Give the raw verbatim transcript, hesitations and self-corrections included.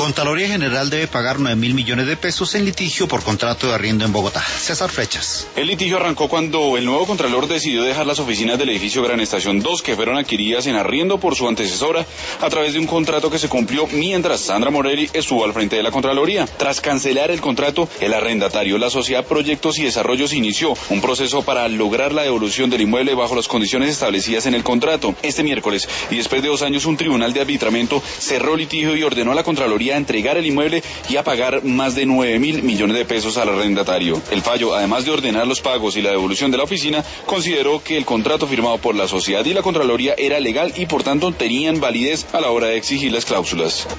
Contraloría General debe pagar nueve mil millones de pesos en litigio por contrato de arriendo en Bogotá. César Flechas. El litigio arrancó cuando el nuevo Contralor decidió dejar las oficinas del edificio Gran Estación dos, que fueron adquiridas en arriendo por su antecesora, a través de un contrato que se cumplió mientras Sandra Morelli estuvo al frente de la Contraloría. Tras cancelar el contrato, el arrendatario, la Sociedad Proyectos y Desarrollos, inició un proceso para lograr la devolución del inmueble bajo las condiciones establecidas en el contrato. Este miércoles, y después de dos años, un tribunal de arbitramiento cerró el litigio y ordenó a la Contraloría a entregar el inmueble y a pagar más de nueve mil millones de pesos al arrendatario. El fallo, además de ordenar los pagos y la devolución de la oficina, consideró que el contrato firmado por la sociedad y la Contraloría era legal y por tanto tenían validez a la hora de exigir las cláusulas.